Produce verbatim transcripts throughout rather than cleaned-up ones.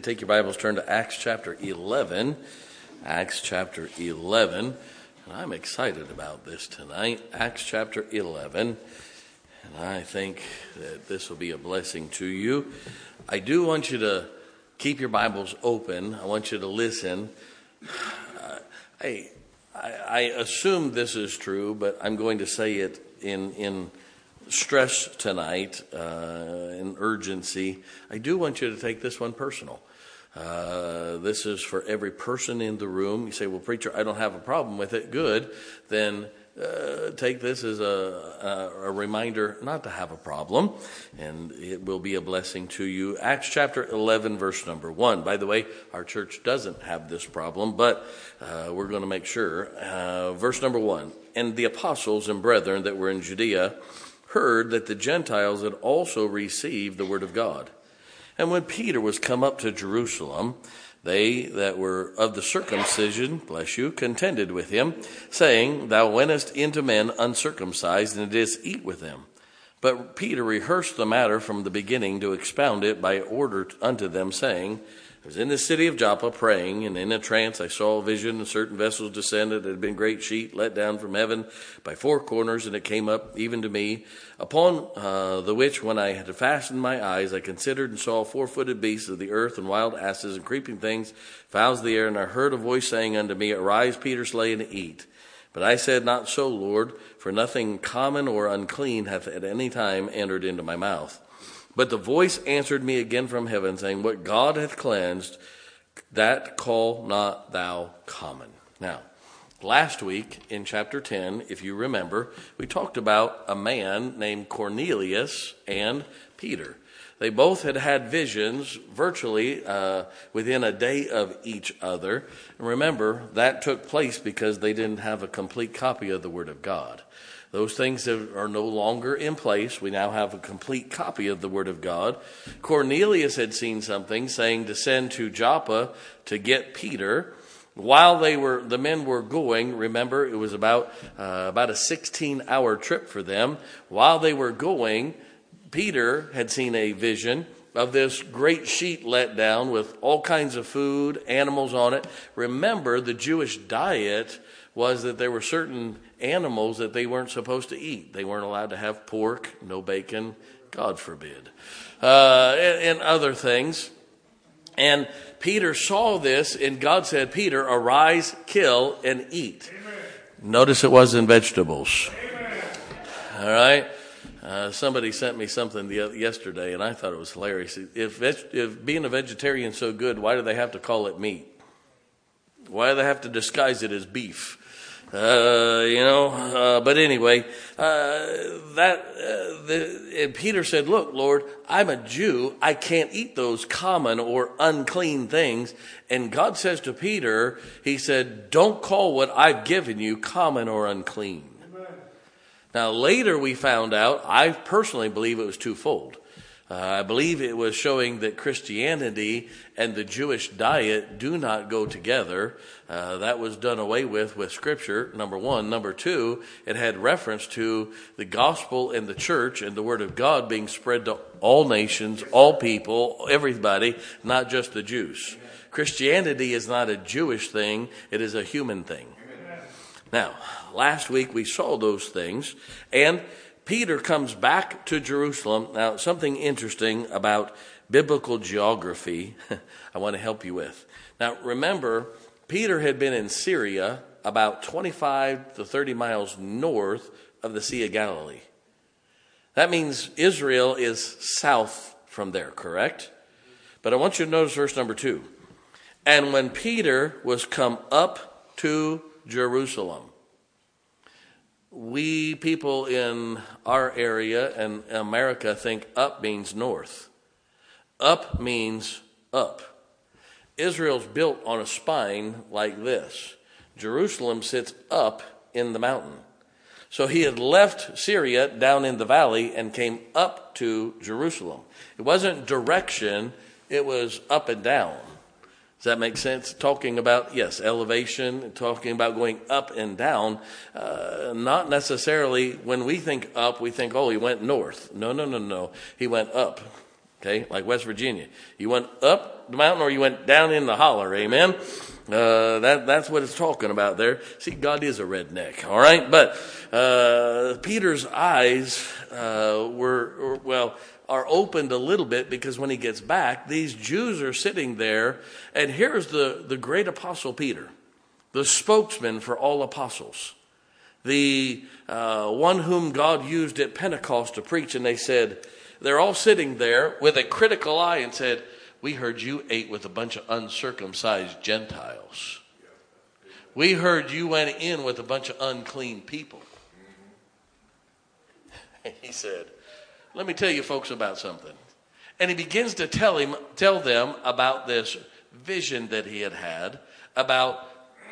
take your Bibles, turn to Acts chapter eleven. Acts chapter eleven. And I'm excited about this tonight. Acts chapter eleven. And I think that this will be a blessing to you. I do want you to keep your Bibles open. I want you to listen. Uh, I, I, I assume this is true, but I'm going to say it in in stress tonight, uh, in urgency. I do want you to take this one personal. Uh, this is for every person in the room. You say, well, preacher, I don't have a problem with it. Good. Then uh, take this as a, a, a reminder not to have a problem, and it will be a blessing to you. Acts chapter eleven, verse number one. By the way, our church doesn't have this problem, but uh, we're going to make sure. Uh, verse number one. And the apostles and brethren that were in Judea heard that the Gentiles had also received the word of God. And when Peter was come up to Jerusalem, they that were of the circumcision, bless you, contended with him, saying, Thou wentest into men uncircumcised, and didst eat with them. But Peter rehearsed the matter from the beginning to expound it by order unto them, saying, I was in the city of Joppa praying, and in a trance I saw a vision, and certain vessels descended. It had been a great sheet let down from heaven by four corners, and it came up even to me, upon uh, the which when I had fastened my eyes, I considered and saw four-footed beasts of the earth, and wild asses, and creeping things, fowls of the air. And I heard a voice saying unto me, Arise, Peter, slay and eat. But I said, Not so, Lord, for nothing common or unclean hath at any time entered into my mouth. But the voice answered me again from heaven, saying, What God hath cleansed, that call not thou common. Now, last week in chapter ten, if you remember, we talked about a man named Cornelius and Peter. They both had had visions virtually uh, within a day of each other. And remember, that took place because they didn't have a complete copy of the Word of God. Those things are no longer in place. We now have a complete copy of the Word of God. Cornelius had seen something saying to send to Joppa to get Peter. While they were, the men were going, remember, it was about uh, about a sixteen-hour trip for them. While they were going, Peter had seen a vision of this great sheet let down with all kinds of food, animals on it. Remember, the Jewish diet was that there were certain animals that they weren't supposed to eat. They weren't allowed to have pork, no bacon, God forbid, uh, and, and other things. And Peter saw this, and God said, Peter, arise, kill, and eat. Amen. Notice it wasn't vegetables. Amen. All right? Uh, somebody sent me something the, yesterday, and I thought it was hilarious. If, veg, if being a vegetarian is so good, why do they have to call it meat? Why do they have to disguise it as beef? Uh, you know, uh, but anyway, uh, that, uh, the, and Peter said, look, Lord, I'm a Jew. I can't eat those common or unclean things. And God says to Peter, he said, don't call what I've given you common or unclean. Amen. Now, later we found out, I personally believe it was twofold. Uh, I believe it was showing that Christianity and the Jewish diet do not go together. Uh, that was done away with with Scripture, number one. Number two, it had reference to the gospel and the church and the Word of God being spread to all nations, all people, everybody, not just the Jews. Amen. Christianity is not a Jewish thing. It is a human thing. Amen. Now, last week we saw those things, and Peter comes back to Jerusalem. Now, something interesting about biblical geography I want to help you with. Now, remember, Peter had been in Syria about twenty-five to thirty miles north of the Sea of Galilee. That means Israel is south from there, correct? But I want you to notice verse number two. And when Peter was come up to Jerusalem. We people in our area and America think up means north. Up means up. Israel's built on a spine like this. Jerusalem sits up in the mountain. So he had left Syria down in the valley and came up to Jerusalem. It wasn't direction, it was up and down. Does that make sense? Talking about, yes, elevation, talking about going up and down. Uh, not necessarily, when we think up, we think, oh, he went north. No, no, no, no. He went up. okay, like West Virginia. You went up the mountain or you went down in the holler, amen? Uh, that, that's what it's talking about there. See, God is a redneck, all right? But uh, Peter's eyes uh, were, were, well, are opened a little bit because when he gets back, these Jews are sitting there, and here's the, the great apostle Peter, the spokesman for all apostles, the uh, one whom God used at Pentecost to preach, and they said, they're all sitting there with a critical eye and said, we heard you ate with a bunch of uncircumcised Gentiles. We heard you went in with a bunch of unclean people. And he said, let me tell you folks about something. And he begins to tell him, tell them about this vision that he had had about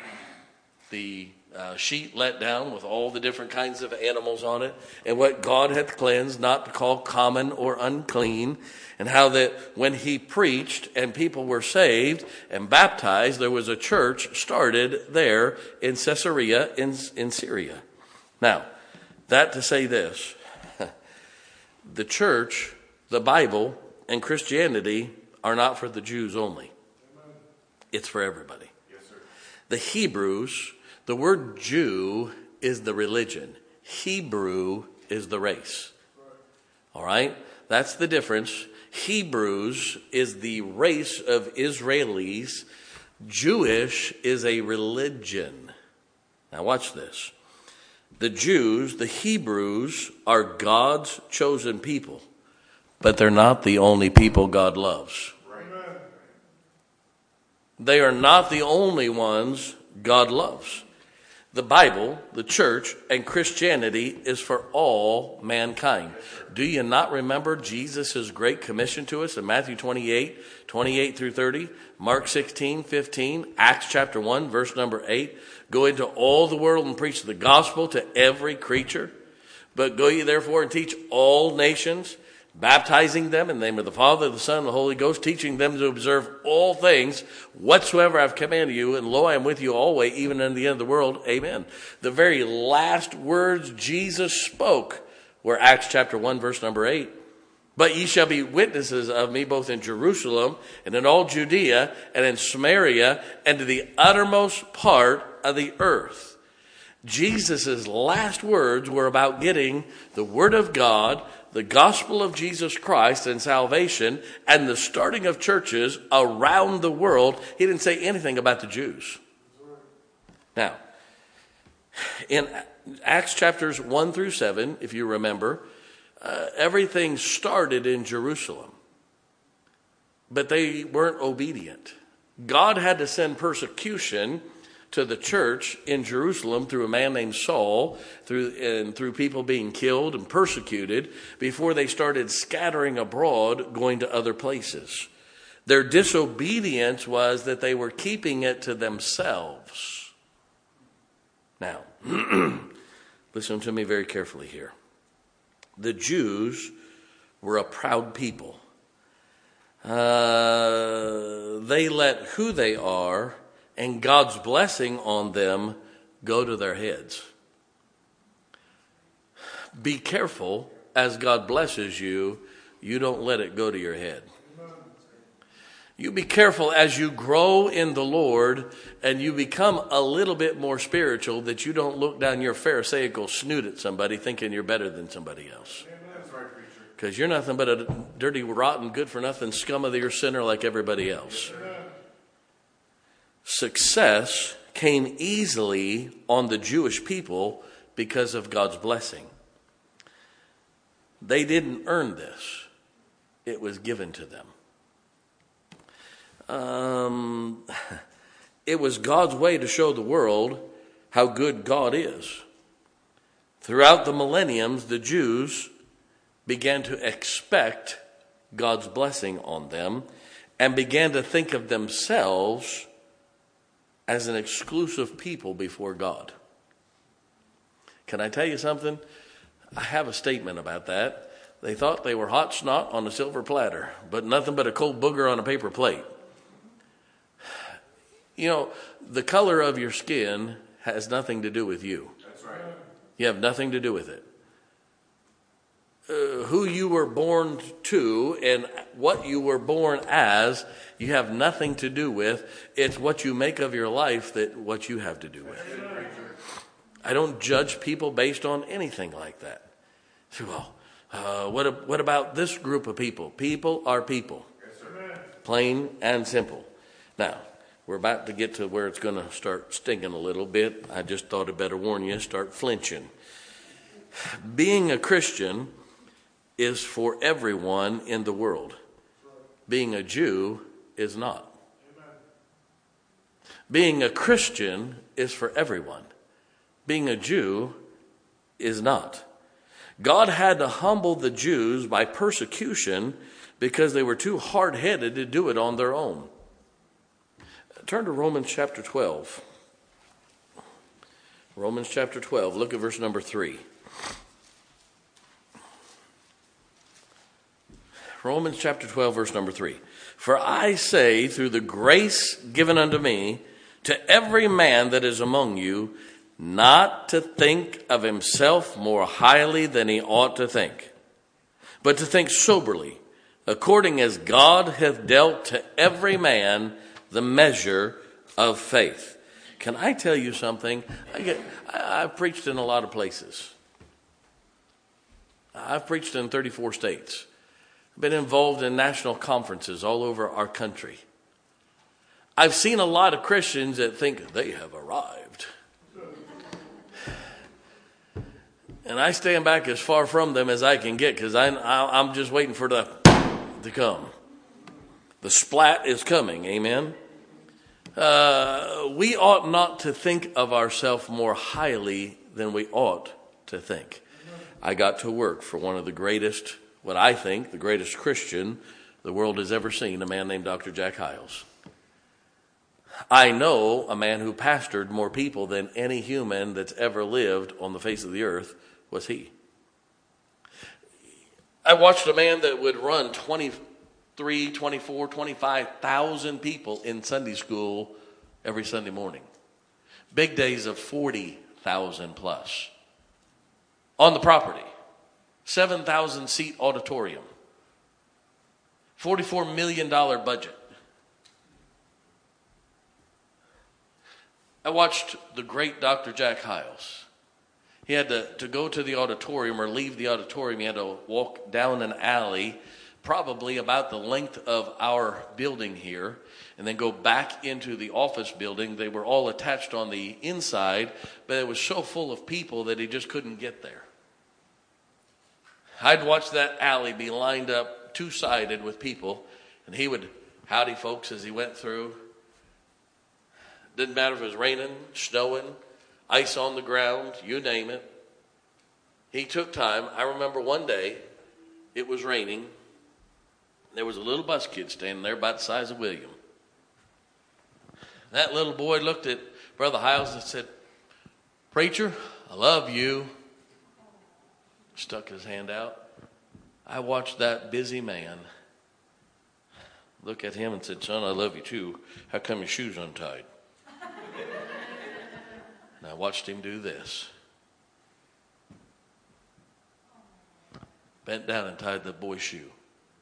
the uh, sheet let down with all the different kinds of animals on it, and what God had cleansed, not to call common or unclean, and how that when he preached and people were saved and baptized, there was a church started there in Caesarea in, in Syria. Now, that to say this, the church, the Bible, and Christianity are not for the Jews only. It's for everybody. Yes, sir. The Hebrews, the word Jew is the religion. Hebrew is the race. All right? That's the difference. Hebrews is the race of Israelis. Jewish is a religion. Now watch this. The Jews, the Hebrews, are God's chosen people, but they're not the only people God loves. Right. They are not the only ones God loves. The Bible, the church, and Christianity is for all mankind. Do you not remember Jesus' great commission to us in Matthew twenty-eight, twenty-eight through thirty, Mark sixteen, fifteen, Acts chapter one, verse number eight? Go into all the world and preach the gospel to every creature. But go ye therefore and teach all nations, baptizing them in the name of the Father, the Son, and the Holy Ghost, teaching them to observe all things whatsoever I've commanded you, and lo, I am with you always, even unto the end of the world. Amen. The very last words Jesus spoke were Acts chapter one, verse number eight. But ye shall be witnesses of me both in Jerusalem and in all Judea and in Samaria and to the uttermost part of the earth. Jesus' last words were about getting the word of God, the gospel of Jesus Christ and salvation, and the starting of churches around the world. He didn't say anything about the Jews. Now, in Acts chapters one through seven, if you remember, uh, everything started in Jerusalem. But they weren't obedient. God had to send persecution to the church in Jerusalem through a man named Saul, through and through people being killed and persecuted before they started scattering abroad, going to other places. Their disobedience was that they were keeping it to themselves. Now, listen to me very carefully here. The Jews were a proud people. Uh, they let who they are and God's blessing on them go to their heads. Be careful as God blesses you, you don't let it go to your head. You be careful as you grow in the Lord and you become a little bit more spiritual, that you don't look down your pharisaical snoot at somebody thinking you're better than somebody else. Because you're nothing but a dirty, rotten, good-for-nothing scum of the earth sinner like everybody else. Success came easily on the Jewish people because of God's blessing. They didn't earn this. It was given to them. Um, it was God's way to show the world how good God is. Throughout the millenniums, the Jews began to expect God's blessing on them and began to think of themselves as an exclusive people before God. Can I tell you something? I have a statement about that. They thought they were hot snot on a silver platter, but nothing but a cold booger on a paper plate. You know, the color of your skin has nothing to do with you. That's right. You have nothing to do with it. uh, who you were born to and what you were born as, you have nothing to do with. It's what you make of your life that what you have to do with. I don't judge people based on anything like that. So, well, uh, what, what about this group of people? People are people. Plain and simple. Now, we're about to get to where it's going to start stinging a little bit. I just thought I'd better warn you, start flinching. Being a Christian is for everyone in the world. Being a Jew is not. Being a Christian is for everyone. Being a Jew is not. God had to humble the Jews by persecution because they were too hard-headed to do it on their own. Turn to Romans chapter twelve. Romans chapter twelve, look at verse number three. Romans chapter twelve, verse number three. For I say, through the grace given unto me, to every man that is among you, not to think of himself more highly than he ought to think, but to think soberly, according as God hath dealt to every man the measure of faith. Can I tell you something? I get, I, I've preached in a lot of places. I've preached in thirty-four states. I've been involved in national conferences all over our country. I've seen a lot of Christians that think they have arrived. And I stand back as far from them as I can get because I'm just waiting for the to come. The splat is coming, amen? Uh, we ought not to think of ourselves more highly than we ought to think. I got to work for one of the greatest, what I think, the greatest Christian the world has ever seen, a man named Doctor Jack Hyles. I know a man who pastored more people than any human that's ever lived on the face of the earth was he. I watched a man that would run twenty-three, twenty-four, twenty-five thousand people in Sunday school every Sunday morning. Big days of forty thousand plus. On the property. seven thousand seat auditorium. forty-four million dollars budget. I watched the great Doctor Jack Hyles. He had to, to go to the auditorium or leave the auditorium. He had to walk down an alley, probably about the length of our building here, and then go back into the office building. They were all attached on the inside, but it was so full of people that he just couldn't get there. I'd watch that alley be lined up two-sided with people, and he would howdy folks as he went through. Didn't matter if it was raining, snowing, ice on the ground, you name it. He took time. I remember one day it was raining. There was a little bus kid standing there about the size of William. That little boy looked at Brother Hyles and said, "Preacher, I love you." Stuck his hand out. I watched that busy man look at him and said, "Son, I love you too. How come your shoes untied?" And I watched him do this. Bent down and tied the boy's shoe.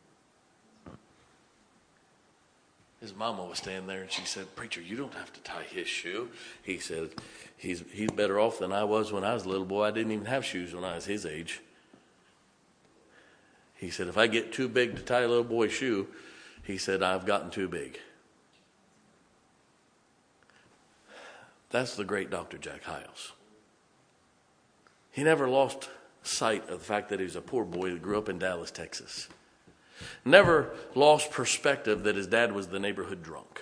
His mama was standing there and she said, "Preacher, you don't have to tie his shoe." He said, he's, he's better off than I was when I was a little boy. I didn't even have shoes when I was his age. He said, if I get too big to tie a little boy's shoe, he said, I've gotten too big. That's the great Doctor Jack Hyles. He never lost sight of the fact that he was a poor boy that grew up in Dallas, Texas. Never lost perspective that his dad was the neighborhood drunk.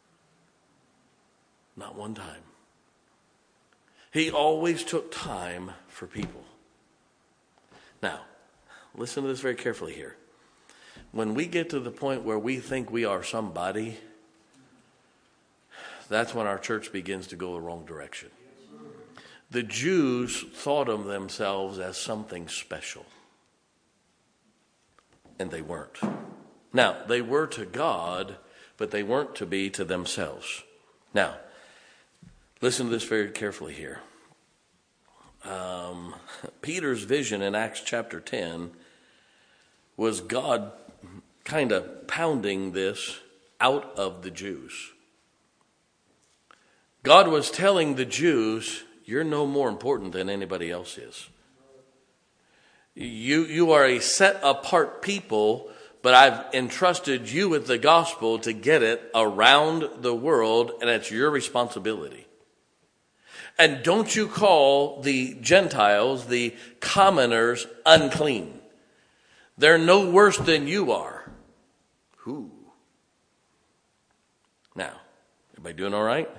Not one time. He always took time for people. Now, listen to this very carefully here. When we get to the point where we think we are somebody, that's when our church begins to go the wrong direction. The Jews thought of themselves as something special. And they weren't. Now, they were to God, but they weren't to be to themselves. Now, listen to this very carefully here. Um, Peter's vision in Acts chapter ten was God kind of pounding this out of the Jews. God was telling the Jews, you're no more important than anybody else is. You, you are a set apart people, but I've entrusted you with the gospel to get it around the world, and it's your responsibility. And don't you call the Gentiles, the commoners, unclean. They're no worse than you are. Who? Now, everybody doing all right?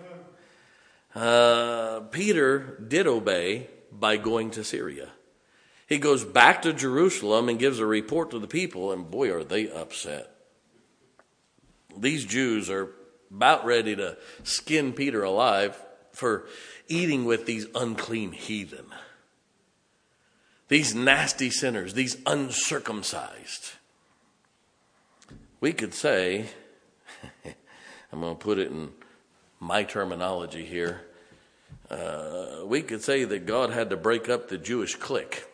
Uh, Peter did obey by going to Syria. He goes back to Jerusalem and gives a report to the people, and boy, are they upset. These Jews are about ready to skin Peter alive for eating with these unclean heathen, these nasty sinners, these uncircumcised. We could say, I'm going to put it in my terminology here, uh, we could say that God had to break up the Jewish clique.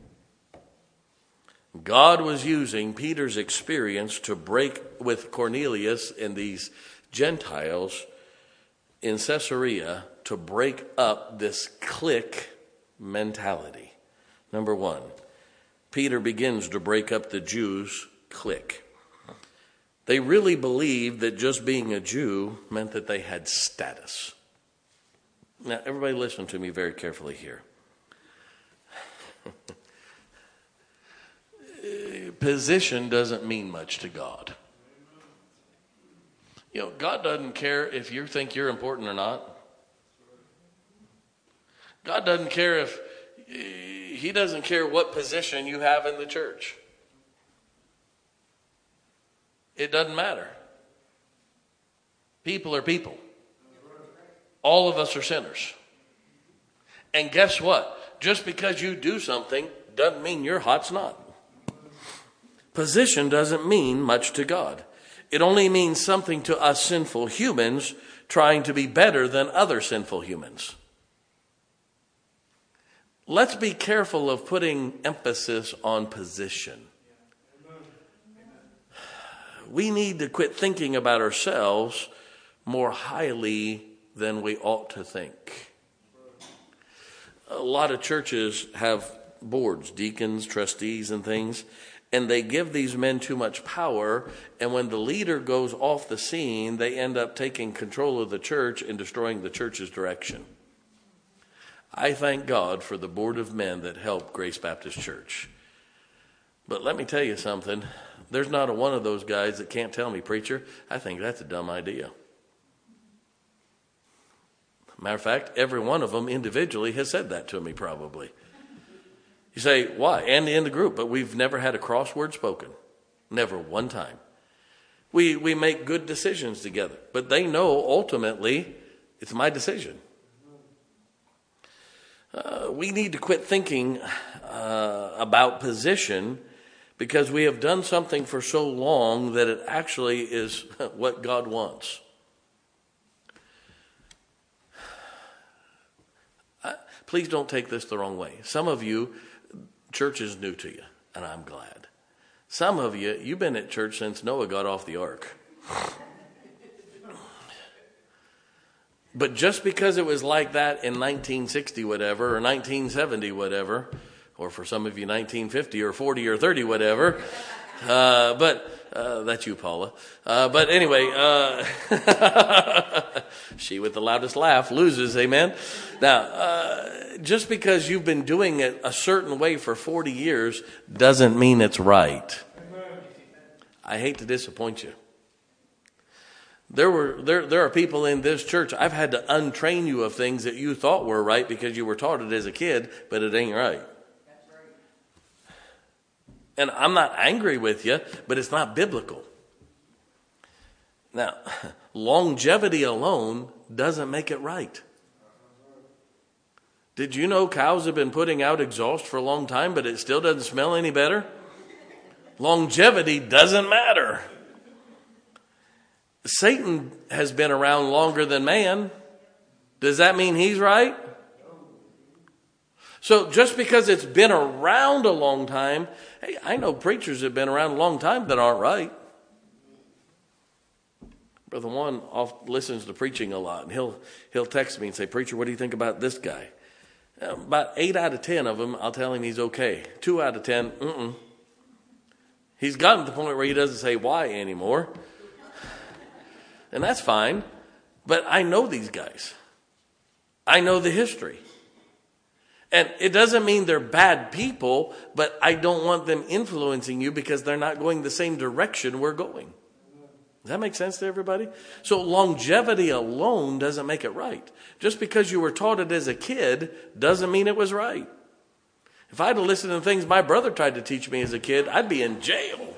God was using Peter's experience to break with Cornelius and these Gentiles in Caesarea to break up this clique mentality. Number one, Peter begins to break up the Jews' clique. They really believed that just being a Jew meant that they had status. Now, everybody listen to me very carefully here. Position doesn't mean much to God. You know, God doesn't care if you think you're important or not. God doesn't care if, he doesn't care what position you have in the church. It doesn't matter. People are people. All of us are sinners. And guess what? Just because you do something doesn't mean you're hot snot. Position doesn't mean much to God. It only means something to us sinful humans trying to be better than other sinful humans. Let's be careful of putting emphasis on position. We need to quit thinking about ourselves more highly than we ought to think. A lot of churches have boards, deacons, trustees, and things, and they give these men too much power, and when the leader goes off the scene, they end up taking control of the church and destroying the church's direction. I thank God for the board of men that help Grace Baptist Church. But let me tell you something. There's not a one of those guys that can't tell me, preacher, I think that's a dumb idea. Matter of fact, every one of them individually has said that to me probably. You say, why? And in the group, but we've never had a cross word spoken. Never one time. We we make good decisions together, but they know ultimately it's my decision. Uh, we need to quit thinking uh, about position because we have done something for so long that it actually is what God wants. Uh, please don't take this the wrong way. Some of you, church is new to you, and I'm glad. Some of you, you've been at church since Noah got off the ark. But just because it was like that in nineteen sixty whatever, or nineteen seventy whatever, or for some of you nineteen fifty or forty or thirty whatever, uh, but uh, that's you, Paula. Uh, but anyway, uh, she with the loudest laugh loses, amen? Now, uh, just because you've been doing it a certain way for forty years doesn't mean it's right. I hate to disappoint you. There were there there are people in this church, I've had to untrain you of things that you thought were right because you were taught it as a kid, but it ain't right. That's right. And I'm not angry with you, but it's not biblical. Now, longevity alone doesn't make it right. Did you know cows have been putting out exhaust for a long time, but it still doesn't smell any better? Longevity doesn't matter. Satan has been around longer than man. Does that mean he's right? So just because it's been around a long time, hey, I know preachers that have been around a long time that aren't right. Brother Juan oft listens to preaching a lot, and he'll he'll text me and say, "Preacher, what do you think about this guy?" About eight out of ten of them, I'll tell him he's okay. Two out of ten, mm-mm. He's gotten to the point where he doesn't say why anymore. And that's fine. But I know these guys. I know the history. And it doesn't mean they're bad people, but I don't want them influencing you because they're not going the same direction we're going. Does that make sense to everybody? So longevity alone doesn't make it right. Just because you were taught it as a kid doesn't mean it was right. If I'd have listened to things my brother tried to teach me as a kid, I'd be in jail.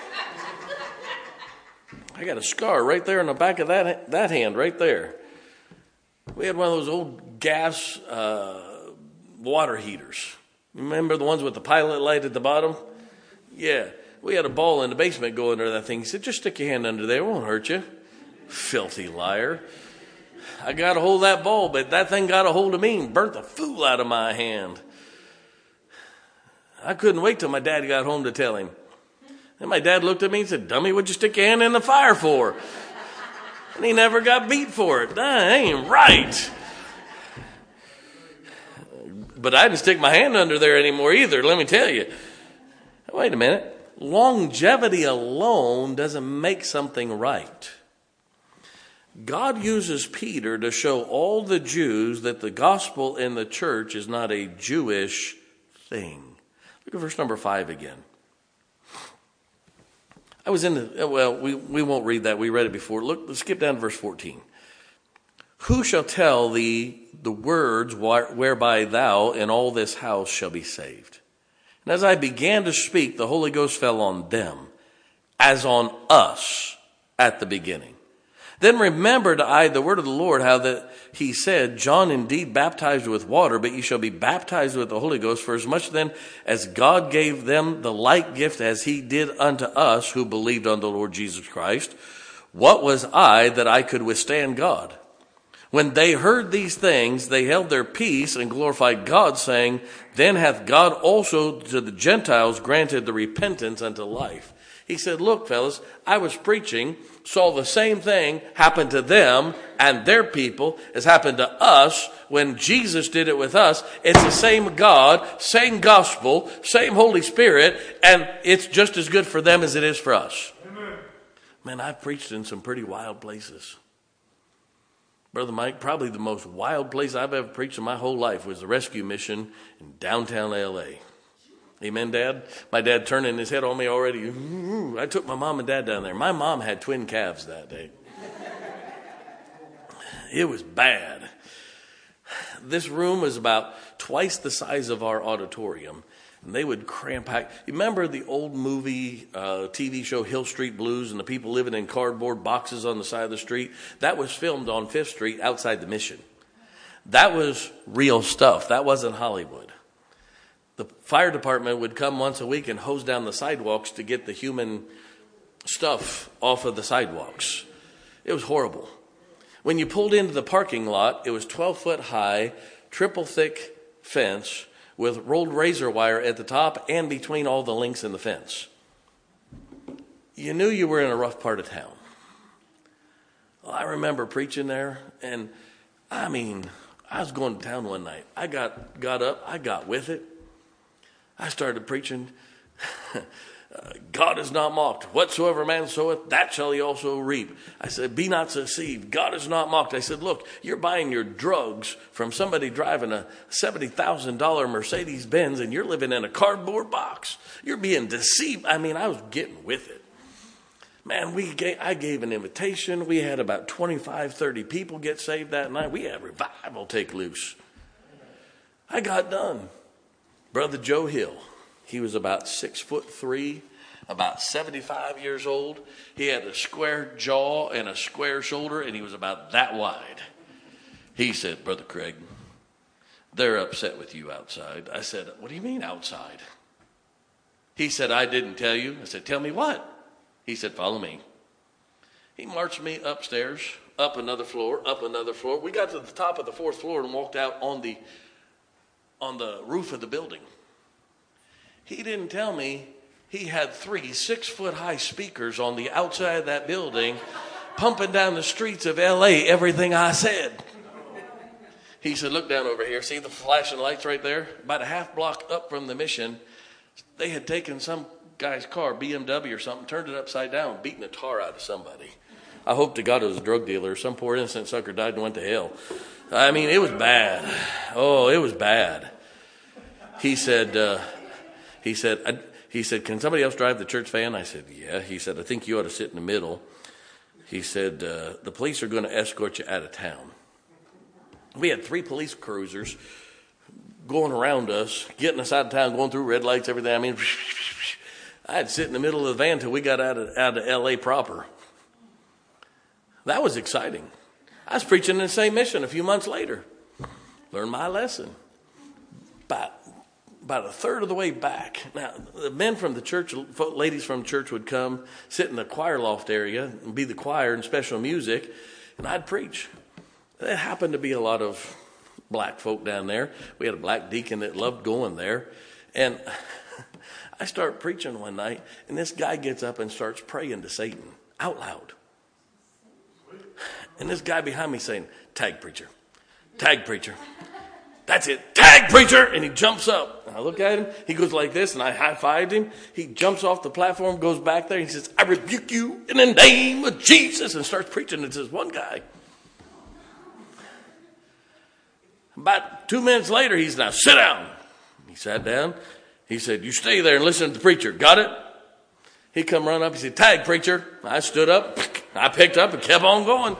I got a scar right there on the back of that that hand right there. We had one of those old gas uh, water heaters. Remember the ones with the pilot light at the bottom? Yeah. We had a ball in the basement go under that thing. He said, just stick your hand under there. It won't hurt you. Filthy liar. I got a hold of that ball, but that thing got a hold of me and burnt the fool out of my hand. I couldn't wait till my dad got home to tell him. And my dad looked at me and said, dummy, what'd you stick your hand in the fire for? And he never got beat for it. That ain't right. But I didn't stick my hand under there anymore either, let me tell you. Wait a minute. Longevity alone doesn't make something right. God uses Peter to show all the Jews that the gospel in the church is not a Jewish thing. Look at verse number five again. I was in the, well, we, we won't read that. We read it before. Look, let's skip down to verse fourteen. Who shall tell thee the words whereby thou and all this house shall be saved? And as I began to speak, the Holy Ghost fell on them, as on us at the beginning. Then remembered I the word of the Lord, how that he said, John indeed baptized with water, but ye shall be baptized with the Holy Ghost. For as much then as God gave them the like gift as he did unto us who believed on the Lord Jesus Christ, what was I that I could withstand God? When they heard these things, they held their peace and glorified God, saying, then hath God also to the Gentiles granted the repentance unto life. He said, look, fellas, I was preaching, saw the same thing happen to them and their people as happened to us when Jesus did it with us. It's the same God, same gospel, same Holy Spirit, and it's just as good for them as it is for us. Amen. Man, I've preached in some pretty wild places. Brother Mike, probably the most wild place I've ever preached in my whole life was the rescue mission in downtown L A. Amen, Dad? My dad turning his head on me already. I took my mom and dad down there. My mom had twin calves that day. It was bad. This room was about twice the size of our auditorium. And they would cram pack. You remember the old movie, uh, T V show Hill Street Blues and the people living in cardboard boxes on the side of the street? That was filmed on Fifth Street outside the Mission. That was real stuff. That wasn't Hollywood. The fire department would come once a week and hose down the sidewalks to get the human stuff off of the sidewalks. It was horrible. When you pulled into the parking lot, it was twelve foot high, triple thick fence with rolled razor wire at the top and between all the links in the fence. You knew you were in a rough part of town. Well, I remember preaching there, and I mean, I was going to town one night. I got, got up, I got with it. I started preaching. God is not mocked. Whatsoever man soweth, that shall he also reap. I said, be not deceived. God is not mocked. I said, look, you're buying your drugs from somebody driving a seventy thousand dollars Mercedes Benz and you're living in a cardboard box. You're being deceived. I mean, I was getting with it. Man, we gave, I gave an invitation. We had about twenty-five, thirty people get saved that night. We had revival take loose. I got done. Brother Joe Hill. He was about six foot three, about seventy-five years old. He had a square jaw and a square shoulder, and he was about that wide. He said, Brother Craig, they're upset with you outside. I said, what do you mean outside? He said, I didn't tell you. I said, tell me what? He said, follow me. He marched me upstairs, up another floor, up another floor. We got to the top of the fourth floor and walked out on the on the roof of the building. He didn't tell me he had three six-foot-high speakers on the outside of that building pumping down the streets of L A everything I said. He said, look down over here. See the flashing lights right there? About a half block up from the Mission, they had taken some guy's car, B M W or something, turned it upside down, beating the tar out of somebody. I hope to God it was a drug dealer. Some poor innocent sucker died and went to hell. I mean, it was bad. Oh, it was bad. He said, uh, he said, I, he said, can somebody else drive the church van? I said, yeah. He said, I think you ought to sit in the middle. He said, uh, the police are going to escort you out of town. We had three police cruisers going around us, getting us out of town, going through red lights, everything. I mean, I had to sit in the middle of the van till we got out of, out of L A proper. That was exciting. I was preaching in the same mission a few months later. Learned my lesson. About, about a third of the way back. Now, the men from the church, ladies from church would come, sit in the choir loft area and be the choir and special music, and I'd preach. There happened to be a lot of black folk down there. We had a black deacon that loved going there. And I start preaching one night, and this guy gets up and starts praying to Satan out loud. And this guy behind me saying, tag preacher, tag preacher. That's it, tag preacher. And he jumps up. And I look at him. He goes like this, and I high-fived him. He jumps off the platform, goes back there, and he says, I rebuke you in the name of Jesus, and starts preaching. It's this one guy. About two minutes later, he's now, sit down. He sat down. He said, you stay there and listen to the preacher. Got it? He come run up. He said, tag, preacher. I stood up. I picked up and kept on going.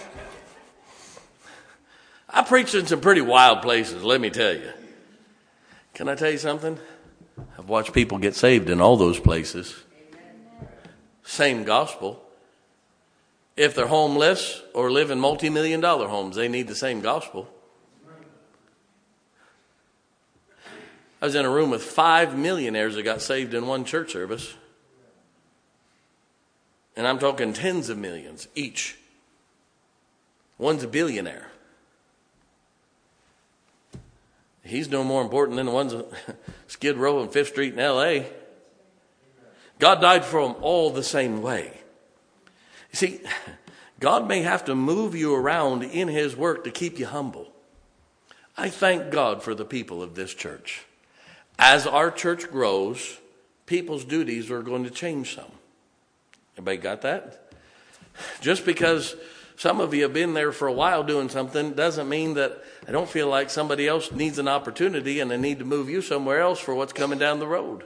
I preached in some pretty wild places, let me tell you. Can I tell you something? I've watched people get saved in all those places. Same gospel. If they're homeless or live in multi-million dollar homes, they need the same gospel. I was in a room with five millionaires that got saved in one church service. And I'm talking tens of millions each. One's a billionaire. He's no more important than the ones at Skid Row and Fifth Street in L A. God died for them all the same way. You see, God may have to move you around in his work to keep you humble. I thank God for the people of this church. As our church grows, people's duties are going to change some. Everybody got that? Just because some of you have been there for a while doing something doesn't mean that I don't feel like somebody else needs an opportunity and they need to move you somewhere else for what's coming down the road.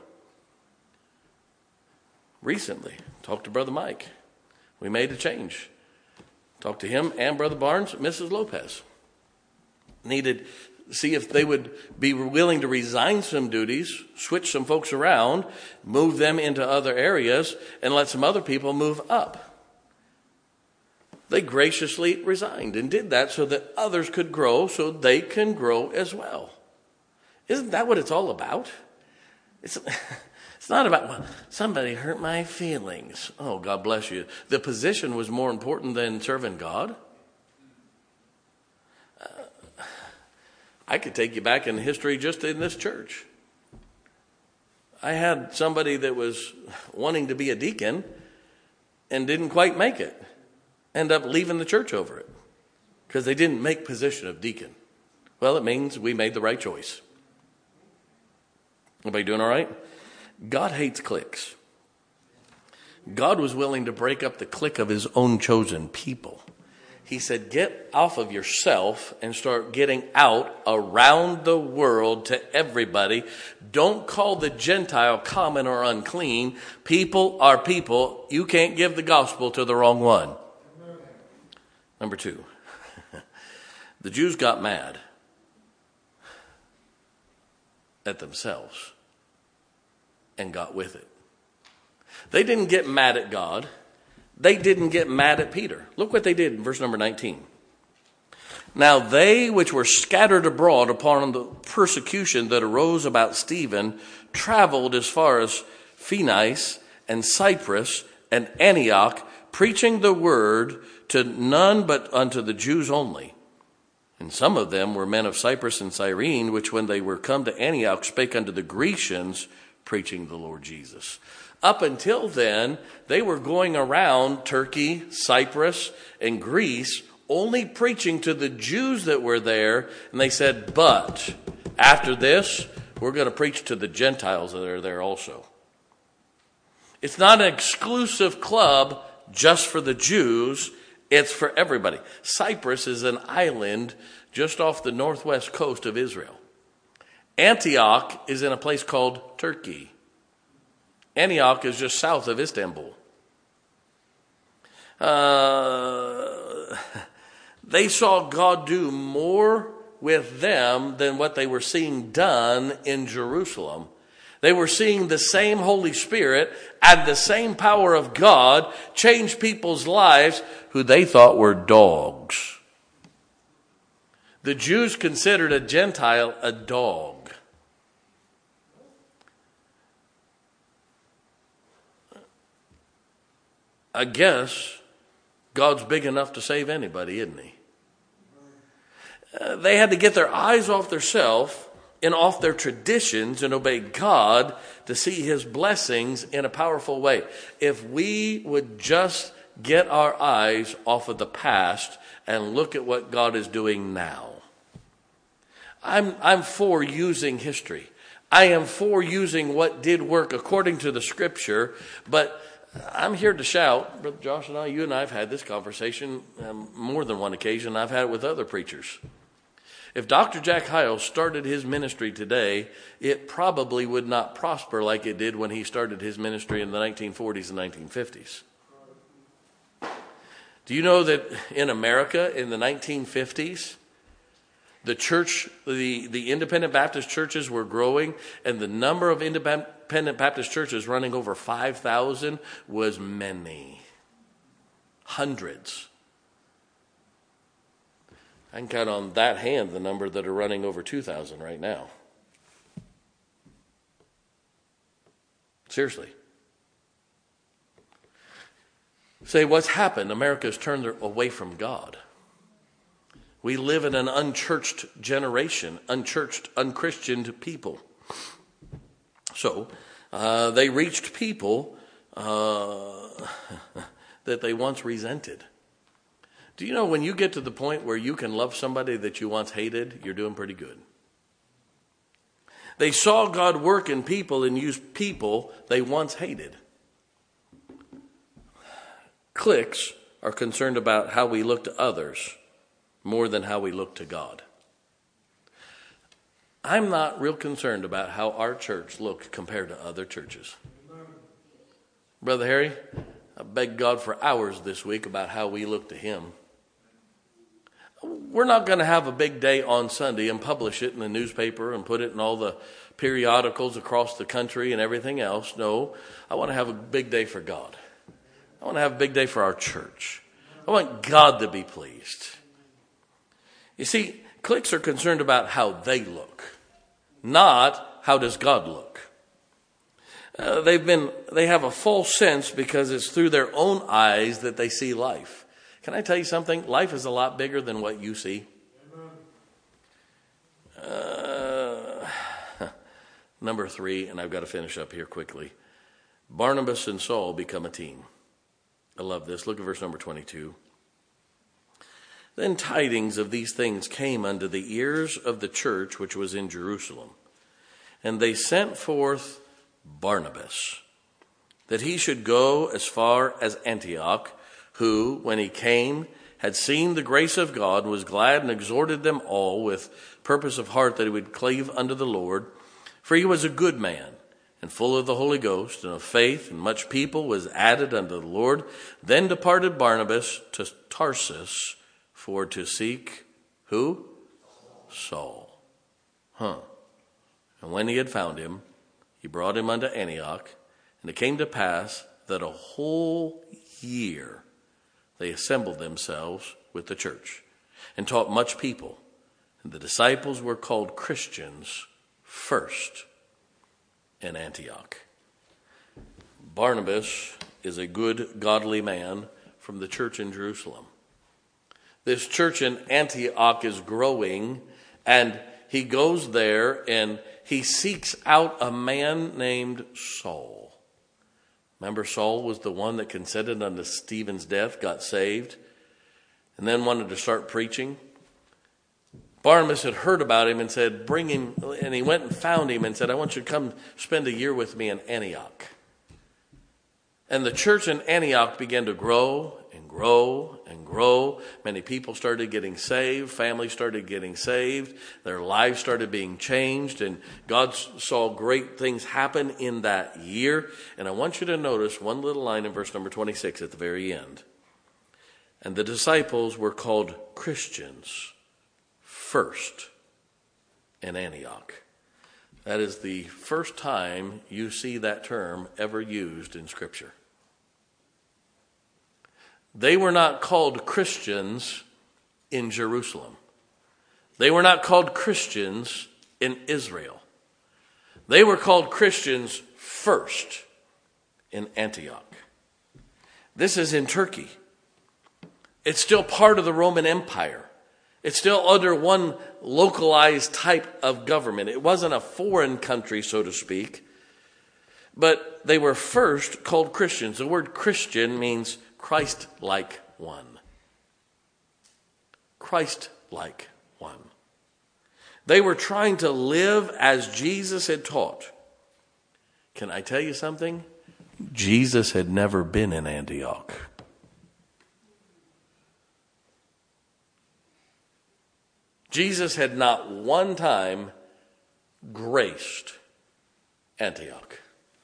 Recently, talked to Brother Mike. We made a change. Talked to him and Brother Barnes, Missus Lopez. Needed see if they would be willing to resign some duties, switch some folks around, move them into other areas, and let some other people move up. They graciously resigned and did that so that others could grow, so they can grow as well. Isn't that what it's all about? It's, it's not about, well, somebody hurt my feelings. Oh, God bless you. The position was more important than serving God. I could take you back in history just in this church. I had somebody that was wanting to be a deacon and didn't quite make it. End up leaving the church over it because they didn't make position of deacon. Well, it means we made the right choice. Everybody doing all right? God hates cliques. God was willing to break up the clique of his own chosen people. He said, get off of yourself and start getting out around the world to everybody. Don't call the Gentile common or unclean. People are people. You can't give the gospel to the wrong one. Number two, the Jews got mad at themselves and got with it. They didn't get mad at God. They didn't get mad at Peter. Look what they did in verse number nineteen. Now they which were scattered abroad upon the persecution that arose about Stephen traveled as far as Phoenice and Cyprus and Antioch, preaching the word to none but unto the Jews only. And some of them were men of Cyprus and Cyrene, which when they were come to Antioch spake unto the Grecians, preaching the Lord Jesus. Up until then, they were going around Turkey, Cyprus, and Greece, only preaching to the Jews that were there. And they said, but after this, we're going to preach to the Gentiles that are there also. It's not an exclusive club just for the Jews. It's for everybody. Cyprus is an island just off the northwest coast of Israel. Antioch is in a place called Turkey. Antioch is just south of Istanbul. Uh, they saw God do more with them than what they were seeing done in Jerusalem. They were seeing the same Holy Spirit and the same power of God change people's lives who they thought were dogs. The Jews considered a Gentile a dog. I guess God's big enough to save anybody, isn't he? Uh, they had to get their eyes off themselves and off their traditions and obey God to see his blessings in a powerful way. If we would just get our eyes off of the past and look at what God is doing now. I'm, I'm for using history. I am for using what did work according to the scripture, but I'm here to shout, Brother Josh and I, you and I have had this conversation um, more than one occasion. I've had it with other preachers. If Doctor Jack Hyles started his ministry today, it probably would not prosper like it did when he started his ministry in the nineteen forties and nineteen fifties. Do you know that in America in the nineteen fifties, the church, the, the independent Baptist churches were growing, and the number of independent Baptist churches running over five thousand was many. Hundreds. I can count on that hand the number that are running over two thousand right now. Seriously. Say, what's happened? America's turned away from God. We live in an unchurched generation, unchurched, unchristianed people. So, uh, they reached people uh, that they once resented. Do you know when you get to the point where you can love somebody that you once hated, you're doing pretty good? They saw God work in people and use people they once hated. Cliques are concerned about how we look to others more than how we look to God. I'm not real concerned about how our church looks compared to other churches. Brother Harry, I begged God for hours this week about how we look to him. We're not going to have a big day on Sunday and publish it in the newspaper and put it in all the periodicals across the country and everything else. No, I want to have a big day for God. I want to have a big day for our church. I want God to be pleased. You see, cliques are concerned about how they look, not how does God look. Uh, they've been, they have a false sense because it's through their own eyes that they see life. Can I tell you something? Life is a lot bigger than what you see. Uh, number three, and I've got to finish up here quickly. Barnabas and Saul become a team. I love this. Look at verse number twenty-two. Then tidings of these things came unto the ears of the church which was in Jerusalem. And they sent forth Barnabas, that he should go as far as Antioch, who, when he came, had seen the grace of God, was glad and exhorted them all with purpose of heart that he would cleave unto the Lord. For he was a good man, and full of the Holy Ghost, and of faith, and much people was added unto the Lord. Then departed Barnabas to Tarsus for to seek, who? Saul. Huh. And when he had found him, he brought him unto Antioch. And it came to pass that a whole year they assembled themselves with the church and taught much people. And the disciples were called Christians first in Antioch. Barnabas is a good, godly man from the church in Jerusalem. This church in Antioch is growing, and he goes there and he seeks out a man named Saul. Remember, Saul was the one that consented unto Stephen's death, got saved, and then wanted to start preaching. Barnabas had heard about him and said, bring him, and he went and found him and said, I want you to come spend a year with me in Antioch. And the church in Antioch began to grow and grow and grow. Many people started getting saved. Families started getting saved. Their lives started being changed. And God saw great things happen in that year. And I want you to notice one little line in verse number twenty-six at the very end. And the disciples were called Christians first in Antioch. That is the first time you see that term ever used in Scripture. They were not called Christians in Jerusalem. They were not called Christians in Israel. They were called Christians first in Antioch. This is in Turkey. It's still part of the Roman Empire. It's still under one localized type of government. It wasn't a foreign country, so to speak. But they were first called Christians. The word Christian means Christ-like one. Christ-like one. They were trying to live as Jesus had taught. Can I tell you something? Jesus had never been in Antioch. Jesus had not one time graced Antioch.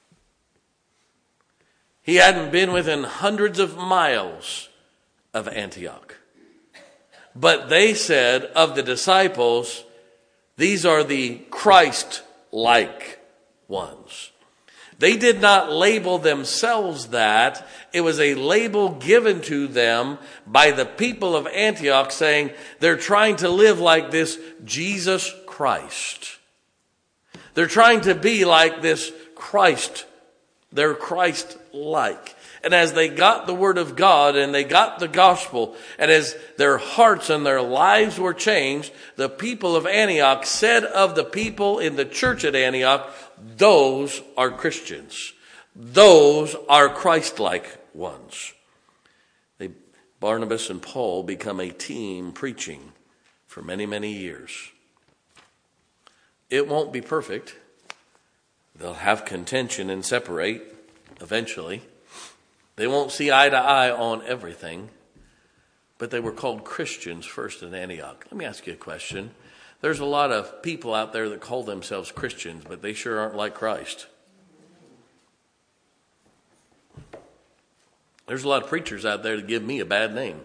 He hadn't been within hundreds of miles of Antioch. But they said of the disciples, these are the Christ-like ones. They did not label themselves that. It was a label given to them by the people of Antioch saying they're trying to live like this Jesus Christ. They're trying to be like this Christ. They're Christ-like. And as they got the word of God and they got the gospel, and as their hearts and their lives were changed, the people of Antioch said of the people in the church at Antioch, those are Christians. Those are Christ-like ones. They, Barnabas and Paul become a team preaching for many, many years. It won't be perfect. They'll have contention and separate eventually. They won't see eye to eye on everything. But they were called Christians first in Antioch. Let me ask you a question. There's a lot of people out there that call themselves Christians, but they sure aren't like Christ. There's a lot of preachers out there that give me a bad name.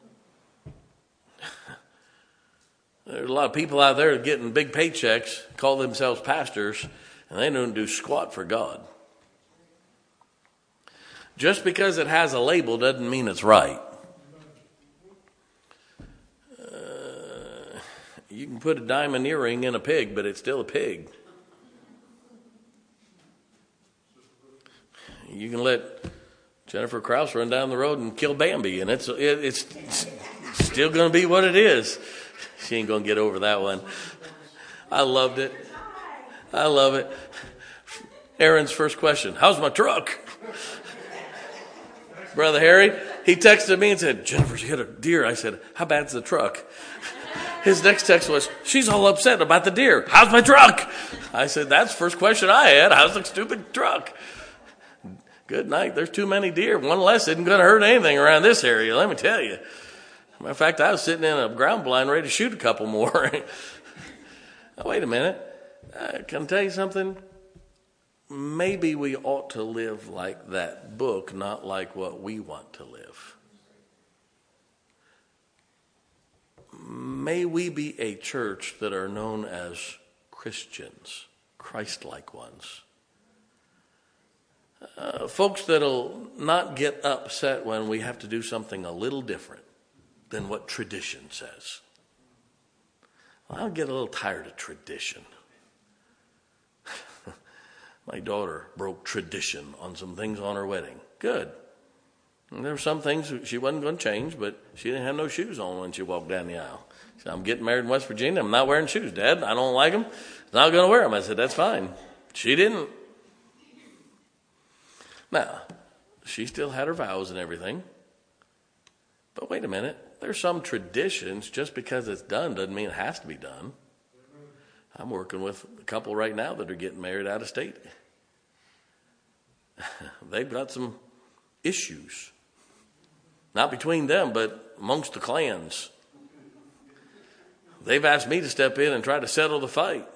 There's a lot of people out there getting big paychecks, call themselves pastors, and they don't do squat for God. Just because it has a label doesn't mean it's right. Uh, you can put a diamond earring in a pig, but it's still a pig. You can let Jennifer Krause run down the road and kill Bambi, and it's it, it's still going to be what it is. She ain't going to get over that one. I loved it. I love it. Aaron's first question, how's my truck? Brother Harry, he texted me and said, Jennifer's hit a deer. I said, how bad's the truck? His next text was, she's all upset about the deer. How's my truck? I said, that's the first question I had. How's the stupid truck? Good night. There's too many deer. One less isn't going to hurt anything around this area, let me tell you. Matter of fact, I was sitting in a ground blind ready to shoot a couple more. Oh, wait a minute. Uh, can I tell you something? Maybe we ought to live like that book, not like what we want to live. May we be a church that are known as Christians, Christ-like ones. Uh, folks that'll not get upset when we have to do something a little different than what tradition says. Well, I'll get a little tired of tradition. My daughter broke tradition on some things on her wedding. Good. And there were some things she wasn't going to change, but she didn't have no shoes on when she walked down the aisle. She said, I'm getting married in West Virginia. I'm not wearing shoes, Dad. I don't like them. I'm not going to wear them. I said, that's fine. She didn't. Now, she still had her vows and everything. But wait a minute. There's some traditions. Just because it's done doesn't mean it has to be done. I'm working with a couple right now that are getting married out of state. They've got some issues. Not between them, but amongst the clans. They've asked me to step in and try to settle the fight.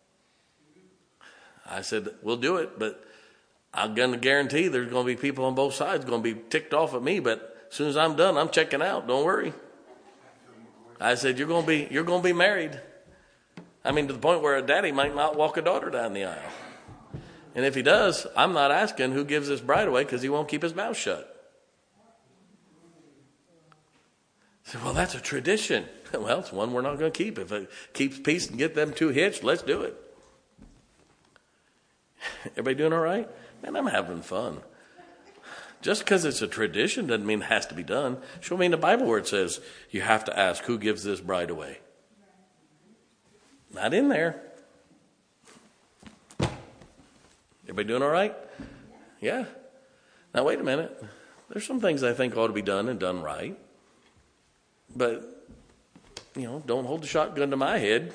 I said, we'll do it, but I'm going to guarantee there's going to be people on both sides going to be ticked off at me, but as soon as I'm done, I'm checking out. Don't worry. I said, you're going to be, you're going to be married. I mean, to the point where a daddy might not walk a daughter down the aisle. And if he does, I'm not asking who gives this bride away because he won't keep his mouth shut. I said, well, that's a tradition. Well, it's one we're not going to keep. If it keeps peace and get them two hitched, let's do it. Everybody doing all right? Man, I'm having fun. Just because it's a tradition doesn't mean it has to be done. Show me in the Bible where it says you have to ask who gives this bride away. Not in there. Everybody doing all right? Yeah. Now, wait a minute. There's some things I think ought to be done and done right. But, you know, don't hold the shotgun to my head.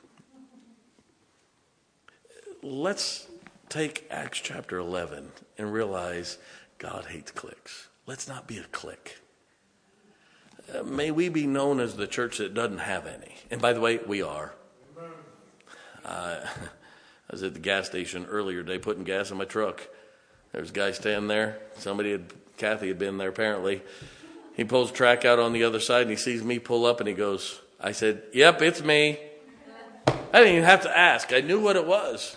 Let's take Acts chapter eleven and realize God hates cliques. Let's not be a clique. Uh, may we be known as the church that doesn't have any. And by the way, we are. Uh, I was at the gas station earlier today putting gas in my truck. There was a guy standing there. Somebody had, Kathy had been there apparently. He pulls track out on the other side and he sees me pull up and he goes, I said, yep, it's me. I didn't even have to ask. I knew what it was.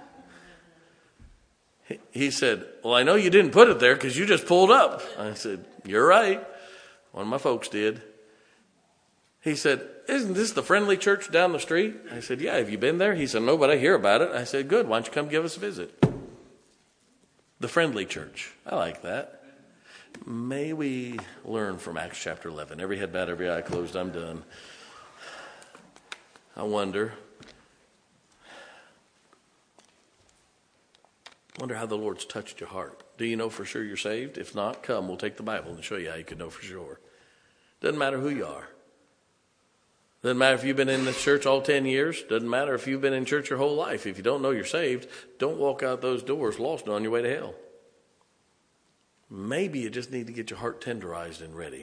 He, he said, well, I know you didn't put it there because you just pulled up. I said, you're right. One of my folks did. He said, isn't this the Friendly Church down the street? I said, yeah, have you been there? He said, no, but I hear about it. I said, good, why don't you come give us a visit? The Friendly Church. I like that. May we learn from Acts chapter eleven. Every head bowed, every eye closed. I'm done. I wonder, wonder how the Lord's touched your heart. Do you know for sure you're saved? If not, come, we'll take the Bible and show you how you can know for sure. Doesn't matter who you are. Doesn't matter if you've been in this church all ten years. Doesn't matter if you've been in church your whole life. If you don't know you're saved, don't walk out those doors lost on your way to hell. Maybe you just need to get your heart tenderized and ready.